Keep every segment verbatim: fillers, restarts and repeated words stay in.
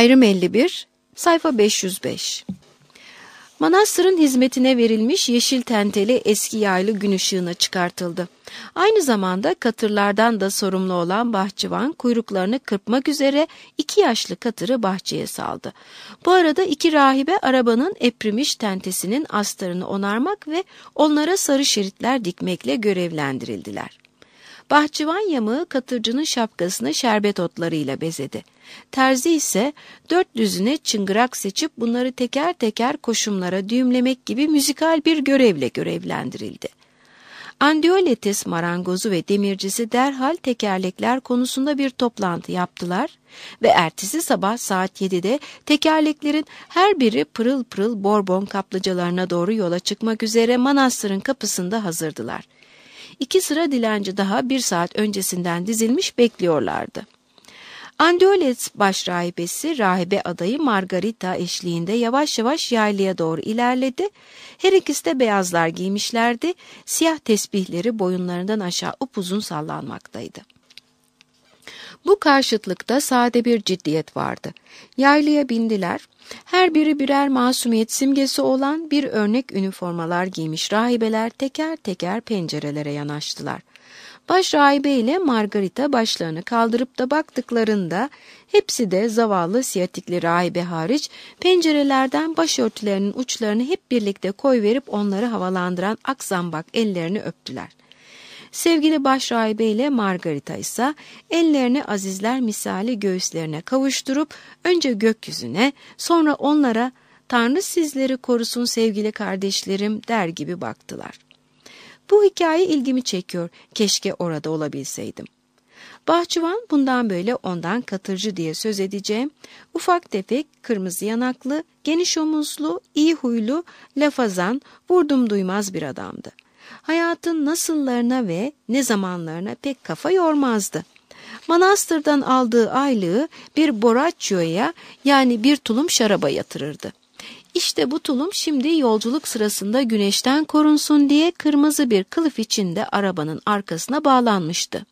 Ayrım elli bir, sayfa beş yüz beş. Manastırın hizmetine verilmiş yeşil tenteli eski yaylı gün ışığına çıkartıldı. Aynı zamanda katırlardan da sorumlu olan bahçıvan kuyruklarını kırpmak üzere iki yaşlı katırı bahçeye saldı. Bu arada iki rahibe arabanın eprimiş tentesinin astarını onarmak ve onlara sarı şeritler dikmekle görevlendirildiler. Bahçıvan yamağı katırcının şapkasını şerbet otlarıyla bezedi. Terzi ise dört düzine çıngırak seçip bunları teker teker koşumlara düğümlemek gibi müzikal bir görevle görevlendirildi. Andioletes marangozu ve demircisi derhal tekerlekler konusunda bir toplantı yaptılar ve ertesi sabah saat yedide tekerleklerin her biri pırıl pırıl Borbon kaplıcalarına doğru yola çıkmak üzere manastırın kapısında hazırdılar. İki sıra dilenci daha bir saat öncesinden dizilmiş bekliyorlardı. Andioletes başrahibesi rahibe adayı Margarita eşliğinde yavaş yavaş yaylaya doğru ilerledi. Her ikisi de beyazlar giymişlerdi. Siyah tesbihleri boyunlarından aşağı upuzun sallanmaktaydı. Bu karşıtlıkta sade bir ciddiyet vardı. Yaylaya bindiler. Her biri birer masumiyet simgesi olan bir örnek üniformalar giymiş rahibeler teker teker pencerelere yanaştılar. Baş rahibe ile Margarita başlarını kaldırıp da baktıklarında hepsi de zavallı siyatikli rahibe hariç pencerelerden başörtülerinin uçlarını hep birlikte koyverip onları havalandıran akzambak ellerini öptüler. Sevgili başrahibe ile Margarita ise ellerini azizler misali göğüslerine kavuşturup önce gökyüzüne sonra onlara "Tanrı sizleri korusun sevgili kardeşlerim" der gibi baktılar. Bu hikaye ilgimi çekiyor, keşke orada olabilseydim. Bahçıvan bundan böyle ondan katırcı diye söz edeceğim, ufak tefek, kırmızı yanaklı, geniş omuzlu, iyi huylu, lafazan, vurdum duymaz bir adamdı. Hayatın nasıllarına ve ne zamanlarına pek kafa yormazdı. Manastırdan aldığı aylığı bir boraccio'ya yani bir tulum şaraba yatırırdı. İşte bu tulum şimdi yolculuk sırasında güneşten korunsun diye kırmızı bir kılıf içinde arabanın arkasına bağlanmıştı.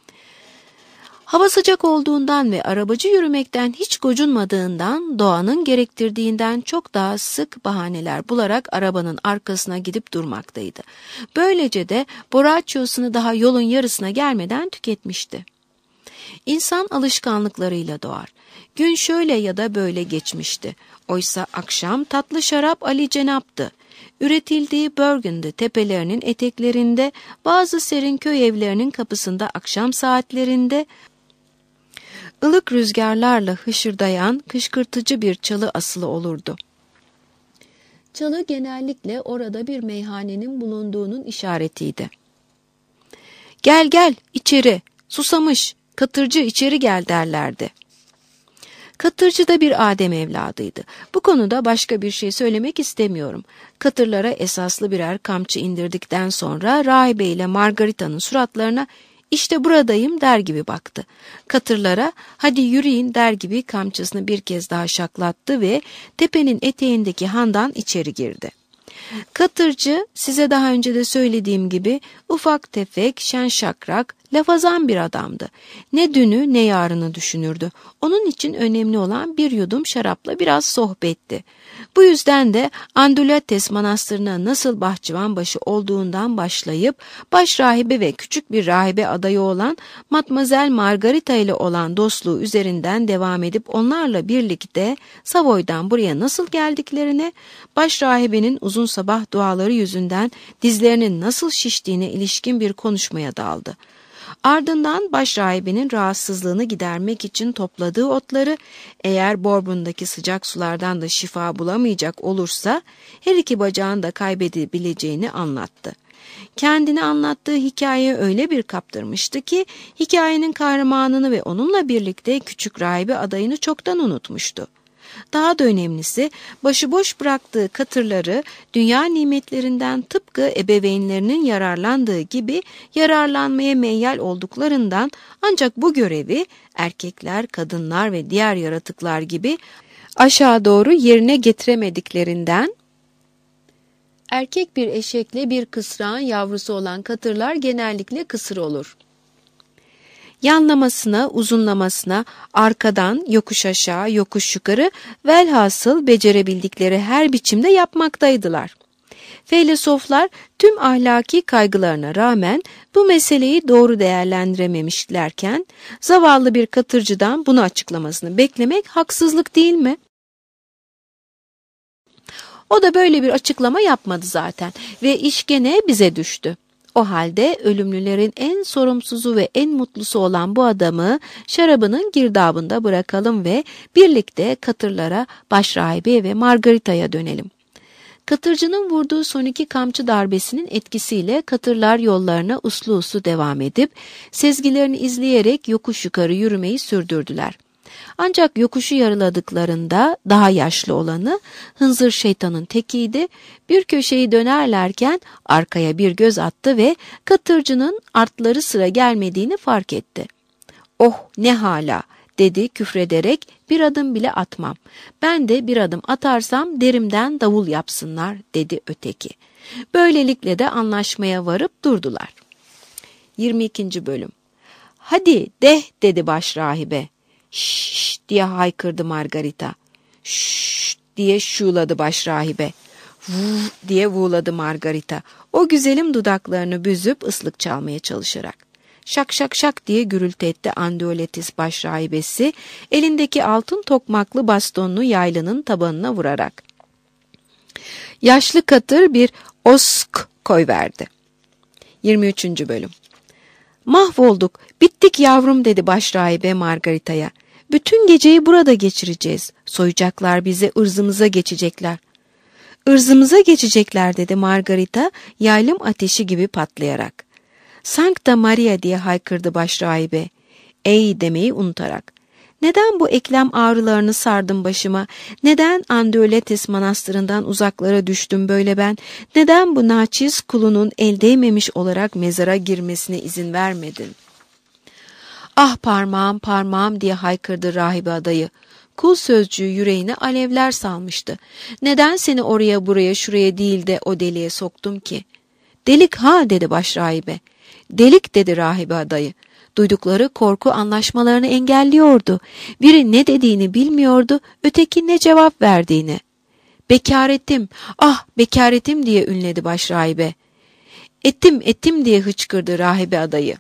Hava sıcak olduğundan ve arabacı yürümekten hiç gocunmadığından, doğanın gerektirdiğinden çok daha sık bahaneler bularak arabanın arkasına gidip durmaktaydı. Böylece de boraccio'sunu daha yolun yarısına gelmeden tüketmişti. İnsan alışkanlıklarıyla doğar. Gün şöyle ya da böyle geçmişti. Oysa akşam tatlı şarap Ali Cenap'tı. Üretildiği Burgundy tepelerinin eteklerinde, bazı serin köy evlerinin kapısında akşam saatlerinde, ılık rüzgarlarla hışırdayan kışkırtıcı bir çalı asılı olurdu. Çalı genellikle orada bir meyhanenin bulunduğunun işaretiydi. "Gel gel içeri, susamış, katırcı içeri gel" derlerdi. Katırcı da bir Adem evladıydı. Bu konuda başka bir şey söylemek istemiyorum. Katırlara esaslı birer kamçı indirdikten sonra rahibe ile Margarita'nın suratlarına "İşte buradayım" der gibi baktı. Katırlara "Hadi yürüyün" der gibi kamçısını bir kez daha şaklattı ve tepenin eteğindeki handan içeri girdi. Katırcı, size daha önce de söylediğim gibi ufak tefek, şen şakrak, lafazan bir adamdı. Ne dünü ne yarını düşünürdü. Onun için önemli olan bir yudum şarapla biraz sohbetti. Bu yüzden de Andioletes manastırına nasıl bahçıvanbaşı olduğundan başlayıp baş rahibe ve küçük bir rahibe adayı olan Matmazel Margarita ile olan dostluğu üzerinden devam edip onlarla birlikte Savoy'dan buraya nasıl geldiklerine, baş rahibenin uzun sabah duaları yüzünden dizlerinin nasıl şiştiğine ilişkin bir konuşmaya daldı. Ardından başrahibenin rahatsızlığını gidermek için topladığı otları, eğer Bourbon'daki sıcak sulardan da şifa bulamayacak olursa her iki bacağını da kaybedebileceğini anlattı. Kendini anlattığı hikayeye öyle bir kaptırmıştı ki hikayenin kahramanını ve onunla birlikte küçük rahibe adayını çoktan unutmuştu. Daha da önemlisi, başıboş bıraktığı katırları dünya nimetlerinden tıpkı ebeveynlerinin yararlandığı gibi yararlanmaya meyyal olduklarından, ancak bu görevi erkekler, kadınlar ve diğer yaratıklar gibi aşağı doğru yerine getiremediklerinden, erkek bir eşekle bir kısrağın yavrusu olan katırlar genellikle kısır olur. Yanlamasına, uzunlamasına, arkadan, yokuş aşağı, yokuş yukarı, velhasıl becerebildikleri her biçimde yapmaktaydılar. Filozoflar tüm ahlaki kaygılarına rağmen bu meseleyi doğru değerlendirememişlerken, zavallı bir katırcıdan bunu açıklamasını beklemek haksızlık değil mi? O da böyle bir açıklama yapmadı zaten ve iş gene bize düştü. O halde ölümlülerin en sorumsuzu ve en mutlusu olan bu adamı şarabının girdabında bırakalım ve birlikte katırlara, başrahibe ve Margarita'ya dönelim. Katırcının vurduğu son iki kamçı darbesinin etkisiyle katırlar yollarına uslu uslu devam edip sezgilerini izleyerek yokuş yukarı yürümeyi sürdürdüler. Ancak yokuşu yarıladıklarında daha yaşlı olanı hınzır şeytanın tekiydi. Bir köşeyi dönerlerken arkaya bir göz attı ve katırcının artları sıra gelmediğini fark etti. "Oh ne hala!" dedi küfrederek, "bir adım bile atmam. Ben de bir adım atarsam derimden davul yapsınlar," dedi öteki. Böylelikle de anlaşmaya varıp durdular. yirmi ikinci bölüm. "Hadi deh," dedi başrahibe. "Şşş," diye haykırdı Margarita. "Şşş," diye şuuladı başrahibe. "Vuv," diye vuğladı Margarita, o güzelim dudaklarını büzüp ıslık çalmaya çalışarak. "Şak şak şak," diye gürültü etti Andioletis başrahibesi, elindeki altın tokmaklı bastonunu yaylının tabanına vurarak. Yaşlı katır bir osk koyverdi. yirmi üçüncü bölüm. "Mahvolduk, bittik yavrum," dedi başrahibe Margarita'ya. "Bütün geceyi burada geçireceğiz. Soyacaklar bizi, ırzımıza geçecekler." "Irzımıza geçecekler," dedi Margarita, yaylım ateşi gibi patlayarak. "Sancta Maria," diye haykırdı başrahibe, "ey" demeyi unutarak. "Neden bu eklem ağrılarını sardım başıma? Neden Andioletis manastırından uzaklara düştüm böyle ben? Neden bu naçiz kulunun el değmemiş olarak mezara girmesine izin vermedin?" "Ah parmağım parmağım," diye haykırdı rahibe adayı. Kul sözcüğü yüreğine alevler salmıştı. "Neden seni oraya buraya şuraya değil de o deliğe soktum ki?" "Delik ha," dedi başrahibe. "Delik," dedi rahibe adayı. Duydukları korku anlaşmalarını engelliyordu. Biri ne dediğini bilmiyordu, öteki ne cevap verdiğini. "Bekaretim, ah bekaretim," diye ünledi başrahibe. "Ettim ettim," diye hıçkırdı rahibe adayı.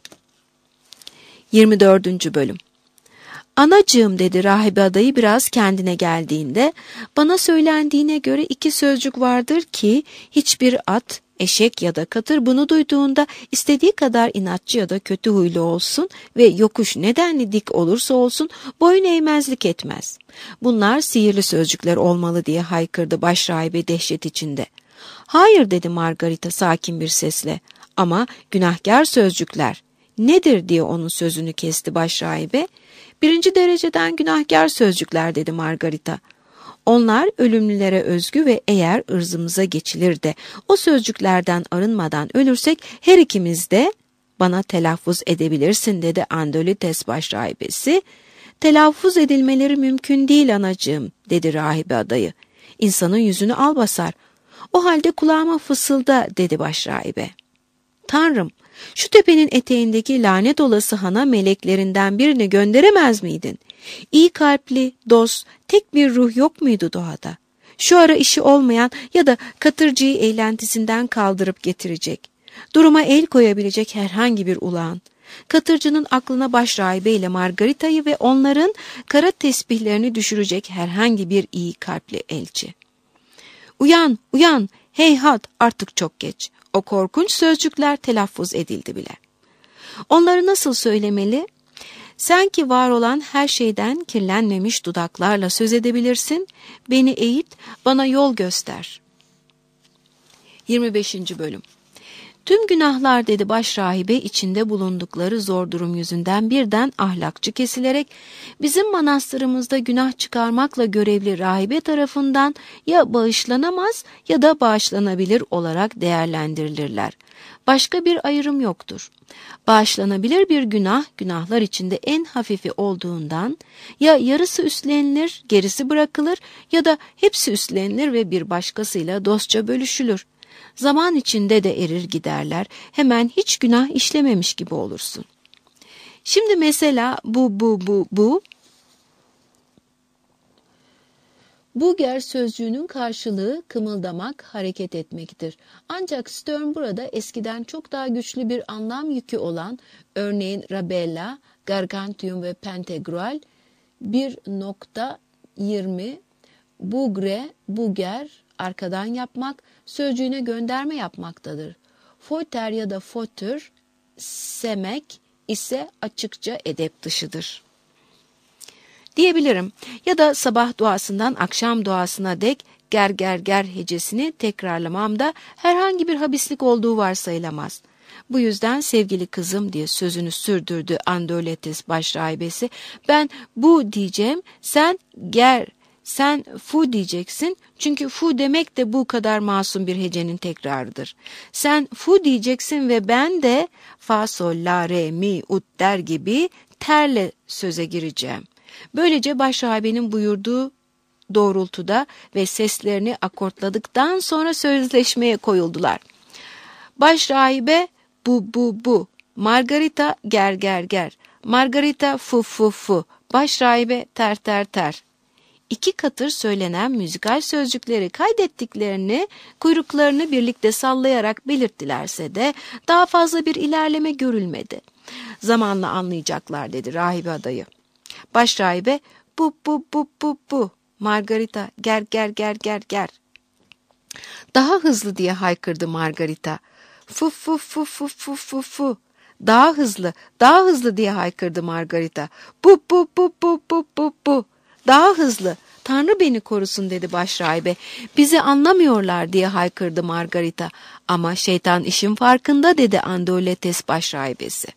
yirmi dördüncü bölüm. "Anacığım," dedi rahibe adayı biraz kendine geldiğinde, "bana söylendiğine göre iki sözcük vardır ki hiçbir at, eşek ya da katır bunu duyduğunda istediği kadar inatçı ya da kötü huylu olsun ve yokuş nedenli dik olursa olsun boyun eğmezlik etmez. Bunlar sihirli sözcükler olmalı," diye haykırdı başrahibe dehşet içinde. "Hayır," dedi Margarita sakin bir sesle, "ama günahkar sözcükler." "Nedir?" diye onun sözünü kesti başrahibe. "Birinci dereceden günahkar sözcükler," dedi Margarita. "Onlar ölümlülere özgü ve eğer ırzımıza geçilir de o sözcüklerden arınmadan ölürsek her ikimiz de..." "Bana telaffuz edebilirsin," dedi Andioletis başrahibesi. "Telaffuz edilmeleri mümkün değil anacığım," dedi rahibe adayı. "İnsanın yüzünü al basar." "O halde kulağıma fısılda," dedi başrahibe. "Tanrım, şu tepenin eteğindeki lanet olası hana meleklerinden birini gönderemez miydin? İyi kalpli, dost, tek bir ruh yok muydu doğada? Şu ara işi olmayan ya da katırcıyı eğlentisinden kaldırıp getirecek, duruma el koyabilecek herhangi bir ulağın, katırcının aklına başrahibe ile Margarita'yı ve onların kara tesbihlerini düşürecek herhangi bir iyi kalpli elçi. Uyan, uyan, heyhat, artık çok geç. O korkunç sözcükler telaffuz edildi bile. Onları nasıl söylemeli? Sen ki var olan her şeyden kirlenmemiş dudaklarla söz edebilirsin, beni eğit, bana yol göster." yirmi beşinci bölüm. "Tüm günahlar," dedi başrahibe içinde bulundukları zor durum yüzünden birden ahlakçı kesilerek, "bizim manastırımızda günah çıkarmakla görevli rahibe tarafından ya bağışlanamaz ya da bağışlanabilir olarak değerlendirilirler. Başka bir ayrım yoktur. Bağışlanabilir bir günah, günahlar içinde en hafifi olduğundan ya yarısı üstlenilir, gerisi bırakılır ya da hepsi üstlenilir ve bir başkasıyla dostça bölüşülür. Zaman içinde de erir giderler, hemen hiç günah işlememiş gibi olursun. Şimdi mesela bu, bu, bu, bu. Buger sözcüğünün karşılığı kımıldamak, hareket etmektir. Ancak Stern burada eskiden çok daha güçlü bir anlam yükü olan, örneğin rabella, gargantium ve pentagrüel bir nokta yirmi, bugre, buger, arkadan yapmak, sözcüğüne gönderme yapmaktadır. Foter ya da fotur, semek ise açıkça edep dışıdır diyebilirim. Ya da sabah duasından akşam duasına dek ger ger ger hecesini tekrarlamamda herhangi bir habislik olduğu varsayılamaz. Bu yüzden sevgili kızım diye sözünü sürdürdü Andoletes başrahibesi. Ben bu diyeceğim, sen ger, sen fu diyeceksin. Çünkü fu demek de bu kadar masum bir hecenin tekrarıdır. Sen fu diyeceksin ve ben de fa sol la re mi ut der gibi terle söze gireceğim. Böylece başrahibenin buyurduğu doğrultuda ve seslerini akortladıktan sonra sözleşmeye koyuldular. Başrahibe bu bu bu, Margarita ger ger ger, Margarita fu fu fu, başrahibe ter ter ter. İki katır söylenen müzikal sözcükleri kaydettiklerini, kuyruklarını birlikte sallayarak belirttilerse de daha fazla bir ilerleme görülmedi. Zamanla anlayacaklar dedi rahibe adayı. Başrahibe bu bu bu bu bu, Margarita ger ger ger ger ger. Daha hızlı diye haykırdı Margarita. Fu fu fu fu fu fu fu. Daha hızlı, daha hızlı diye haykırdı Margarita. Bu bu bu bu bu bu bu. Daha hızlı. Tanrı beni korusun dedi başrahibe. Bizi anlamıyorlar diye haykırdı Margarita. Ama şeytan işin farkında dedi Andoletes başrahibesi.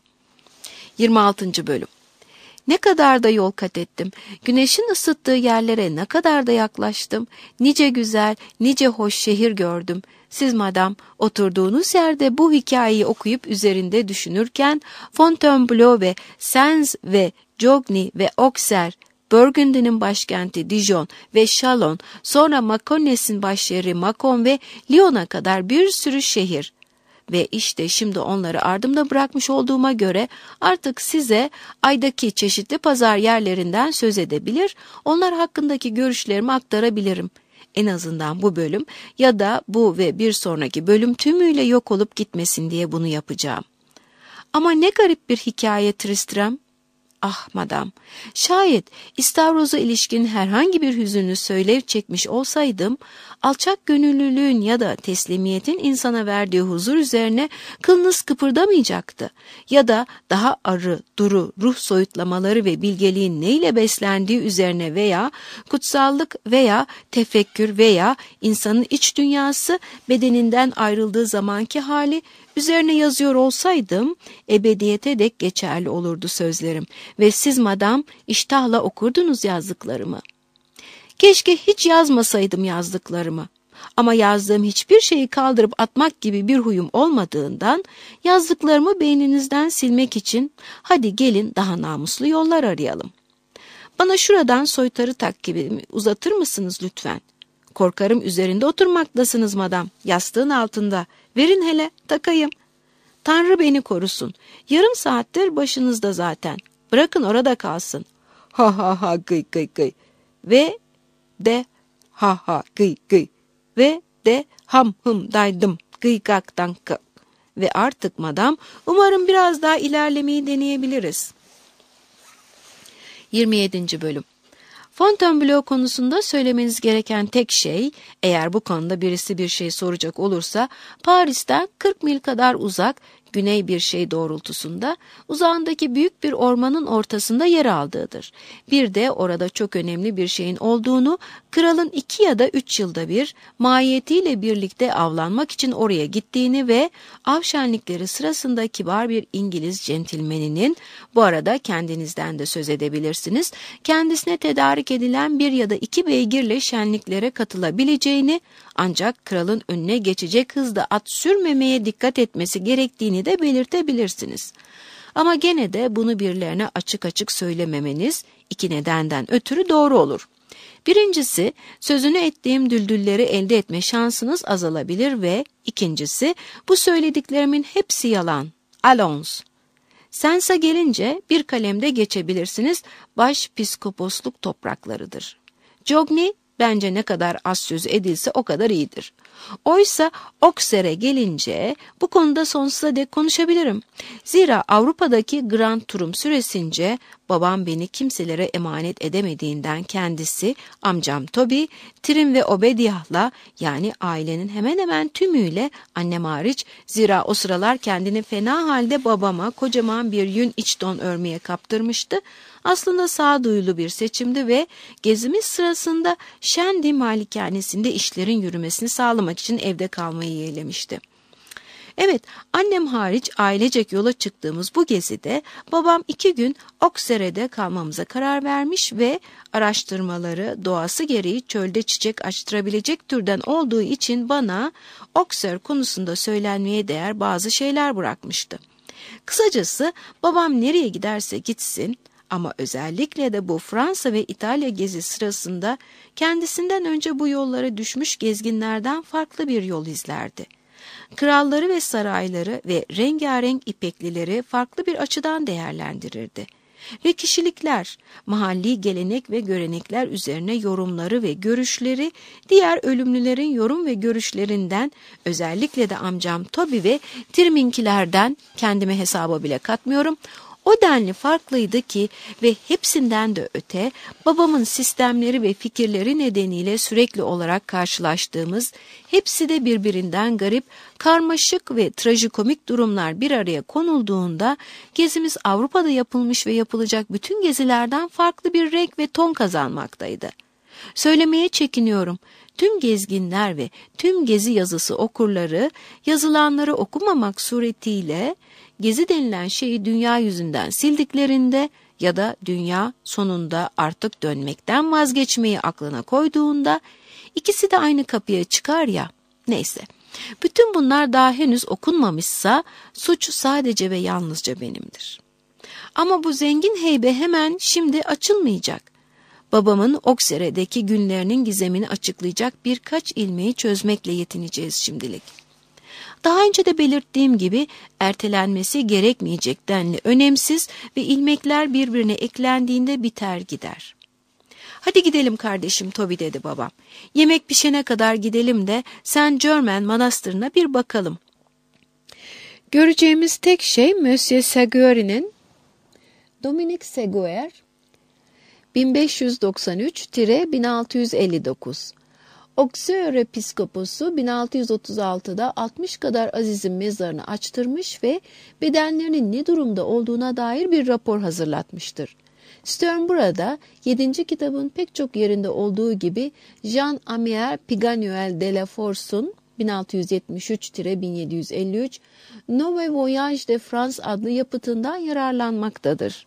yirmi altıncı bölüm. Ne kadar da yol kat ettim. Güneşin ısıttığı yerlere ne kadar da yaklaştım. Nice güzel, nice hoş şehir gördüm. Siz madam oturduğunuz yerde bu hikayeyi okuyup üzerinde düşünürken Fontainebleau ve Sens ve Jogny ve Auxerre, Burgundy'nin başkenti Dijon ve Chalon, sonra Maconnais'in başyeri Mâcon ve Lyon'a kadar bir sürü şehir. Ve işte şimdi onları ardımda bırakmış olduğuma göre artık size aydaki çeşitli pazar yerlerinden söz edebilir, onlar hakkındaki görüşlerimi aktarabilirim. En azından bu bölüm ya da bu ve bir sonraki bölüm tümüyle yok olup gitmesin diye bunu yapacağım. Ama ne garip bir hikaye Tristram. Ah madam, şayet İstavroz'a ilişkin herhangi bir hüzünlü söylev çekmiş olsaydım, alçak gönüllülüğün ya da teslimiyetin insana verdiği huzur üzerine kılınız kıpırdamayacaktı. Ya da daha arı, duru, ruh soyutlamaları ve bilgeliğin neyle beslendiği üzerine veya kutsallık veya tefekkür veya insanın iç dünyası bedeninden ayrıldığı zamanki hali üzerine yazıyor olsaydım, ebediyete dek geçerli olurdu sözlerim ve siz madam iştahla okurdunuz yazdıklarımı. Keşke hiç yazmasaydım yazdıklarımı. Ama yazdığım hiçbir şeyi kaldırıp atmak gibi bir huyum olmadığından yazdıklarımı beyninizden silmek için hadi gelin daha namuslu yollar arayalım. Bana şuradan soytarı takkibimi uzatır mısınız lütfen? Korkarım üzerinde oturmaktasınız madam, yastığın altında. Verin hele, takayım. Tanrı beni korusun. Yarım saattir başınızda zaten. Bırakın orada kalsın. Ha ha ha gıy gıy gıy. Ve de ha ha gıy gıy. Ve de ham hım daydım gıy gak dank. Ve artık madam, umarım biraz daha ilerlemeyi deneyebiliriz. yirmi yedinci bölüm. Fontainebleau konusunda söylemeniz gereken tek şey, eğer bu konuda birisi bir şey soracak olursa, Paris'ten kırk mil kadar uzak, güney bir şey doğrultusunda, uzağındaki büyük bir ormanın ortasında yer aldığıdır. Bir de orada çok önemli bir şeyin olduğunu, kralın iki ya da üç yılda bir, mahiyetiyle birlikte avlanmak için oraya gittiğini ve av şenlikleri sırasında kibar bir İngiliz centilmeninin, bu arada kendinizden de söz edebilirsiniz, kendisine tedarik edilen bir ya da iki beygirle şenliklere katılabileceğini, ancak kralın önüne geçecek hızda at sürmemeye dikkat etmesi gerektiğini de belirtebilirsiniz. Ama gene de bunu birilerine açık açık söylememeniz iki nedenden ötürü doğru olur. Birincisi, sözünü ettiğim düldülleri elde etme şansınız azalabilir ve ikincisi, bu söylediklerimin hepsi yalan. Allons. Sens'a gelince bir kalemde geçebilirsiniz, başpiskoposluk topraklarıdır. Jogni bence ne kadar az söz edilse o kadar iyidir. Oysa Auxerre'e gelince bu konuda sonsuza dek konuşabilirim. Zira Avrupa'daki Grand Tur'um süresince babam beni kimselere emanet edemediğinden kendisi, amcam Toby, Trim ve Obediah'la, yani ailenin hemen hemen tümüyle, annem hariç, zira o sıralar kendini fena halde babama kocaman bir yün iç don örmeye kaptırmıştı, aslında sağduyulu bir seçimdi ve gezimiz sırasında Shandy malikanesinde işlerin yürümesini sağlamak için evde kalmayı yeğlemişti. Evet, annem hariç ailecek yola çıktığımız bu gezide babam iki gün Auxerre'de kalmamıza karar vermiş ve araştırmaları doğası gereği çölde çiçek açtırabilecek türden olduğu için bana Auxerre konusunda söylenmeye değer bazı şeyler bırakmıştı. Kısacası babam nereye giderse gitsin, ama özellikle de bu Fransa ve İtalya gezi sırasında kendisinden önce bu yollara düşmüş gezginlerden farklı bir yol izlerdi. Kralları ve sarayları ve rengarenk ipeklileri farklı bir açıdan değerlendirirdi. Ve kişilikler, mahalli gelenek ve görenekler üzerine yorumları ve görüşleri, diğer ölümlülerin yorum ve görüşlerinden, özellikle de amcam Toby ve Trim'inkilerden, kendime hesaba bile katmıyorum, o denli farklıydı ki ve hepsinden de öte babamın sistemleri ve fikirleri nedeniyle sürekli olarak karşılaştığımız, hepsi de birbirinden garip, karmaşık ve trajikomik durumlar bir araya konulduğunda gezimiz Avrupa'da yapılmış ve yapılacak bütün gezilerden farklı bir renk ve ton kazanmaktaydı. Söylemeye çekiniyorum. Tüm gezginler ve tüm gezi yazısı okurları yazılanları okumamak suretiyle gezi denilen şeyi dünya yüzünden sildiklerinde ya da dünya sonunda artık dönmekten vazgeçmeyi aklına koyduğunda ikisi de aynı kapıya çıkar ya, neyse. Bütün bunlar daha henüz okunmamışsa suç sadece ve yalnızca benimdir. Ama bu zengin heybe hemen şimdi açılmayacak. Babamın Auxerre'deki günlerinin gizemini açıklayacak birkaç ilmeği çözmekle yetineceğiz şimdilik. Daha önce de belirttiğim gibi ertelenmesi gerekmeyecek denli önemsiz ve ilmekler birbirine eklendiğinde biter gider. Hadi gidelim kardeşim Toby, dedi babam. Yemek pişene kadar gidelim de Saint Germain manastırına bir bakalım. Göreceğimiz tek şey Monsieur Seguier'in, Dominique Seguier, bin beş yüz doksan üç bin altı yüz elli dokuz, Auxerre Piskoposu bin altı yüz otuz altıda altmış kadar azizin mezarını açtırmış ve bedenlerinin ne durumda olduğuna dair bir rapor hazırlatmıştır. Stern burada yedinci kitabın pek çok yerinde olduğu gibi Jean-Amiel Piganuel de la Force'un bin altı yüz yetmiş üç bin yedi yüz elli üç Nouveau Voyage de France adlı yapıtından yararlanmaktadır.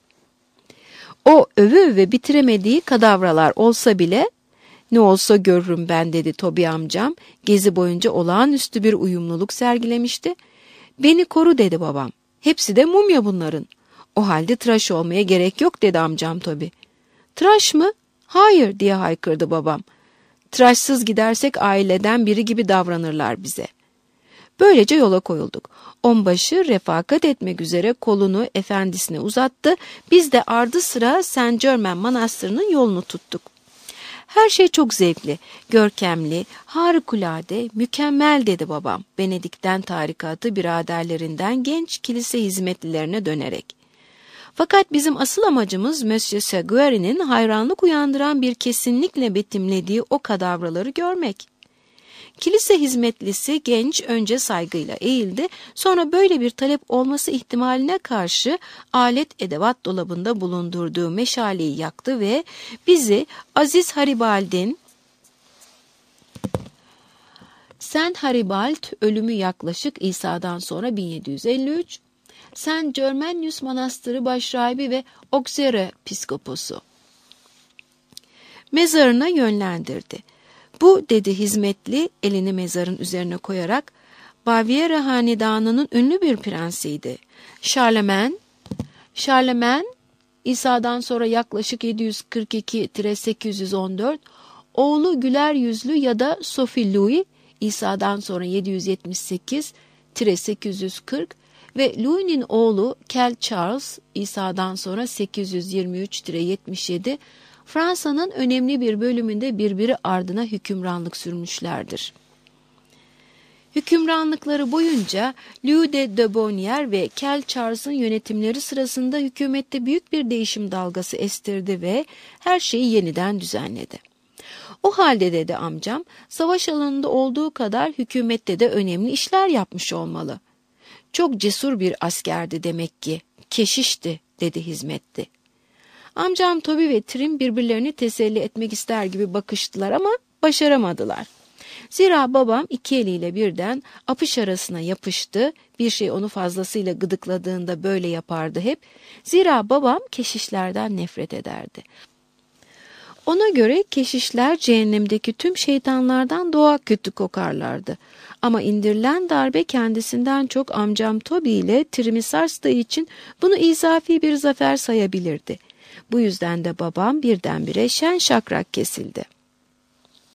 O öve öve bitiremediği kadavralar olsa bile, ne olsa görürüm ben, dedi Toby amcam, gezi boyunca olağanüstü bir uyumluluk sergilemişti. Beni koru, dedi babam. Hepsi de mumya bunların. O halde tıraş olmaya gerek yok, dedi amcam Toby. Tıraş mı? Hayır, diye haykırdı babam. Tıraşsız gidersek aileden biri gibi davranırlar bize. Böylece yola koyulduk. Onbaşı refakat etmek üzere kolunu efendisine uzattı. Biz de ardı sıra Saint Germain manastırının yolunu tuttuk. Her şey çok zevkli, görkemli, harikulade, mükemmel, dedi babam, Benedikten tarikatı biraderlerinden genç kilise hizmetlilerine dönerek. Fakat bizim asıl amacımız Monsieur Seguier'in hayranlık uyandıran bir kesinlikle betimlediği o kadavraları görmek. Kilise hizmetlisi genç önce saygıyla eğildi, sonra böyle bir talep olması ihtimaline karşı alet edevat dolabında bulundurduğu meşaleyi yaktı ve bizi Aziz Haribald'in Saint Haribald ölümü yaklaşık İsa'dan sonra bin yedi yüz elli üç, Saint Germainus Manastırı başrahibi ve Auxerre Piskoposu mezarına yönlendirdi. Bu, dedi hizmetli elini mezarın üzerine koyarak, Baviera hanedanının ünlü bir prensiydi. Charlemagne, Charlemagne, İsa'dan sonra yaklaşık yedi yüz kırk iki sekiz yüz on dört, oğlu güler yüzlü ya da Sophie Louis, İsa'dan sonra yedi yüz yetmiş sekiz sekiz yüz kırk ve Louis'nin oğlu Kel Charles İsa'dan sonra sekiz yüz yirmi üç yetmiş yedi Fransa'nın önemli bir bölümünde birbiri ardına hükümranlık sürmüşlerdir. Hükümranlıkları boyunca Louis de Debonnière ve Kel Charles'ın yönetimleri sırasında hükümette büyük bir değişim dalgası estirdi ve her şeyi yeniden düzenledi. O halde dedi amcam, savaş alanında olduğu kadar hükümette de önemli işler yapmış olmalı. Çok cesur bir askerdi demek ki, keşişti dedi hizmetli. Amcam Toby ve Trim birbirlerini teselli etmek ister gibi bakıştılar ama başaramadılar. Zira babam iki eliyle birden apış arasına yapıştı, bir şey onu fazlasıyla gıdıkladığında böyle yapardı hep. Zira babam keşişlerden nefret ederdi. Ona göre keşişler cehennemdeki tüm şeytanlardan doğa kötü kokarlardı. Ama indirilen darbe kendisinden çok amcam Toby ile Trim'i sarstığı için bunu izafi bir zafer sayabilirdi. Bu yüzden de babam birdenbire şen şakrak kesildi.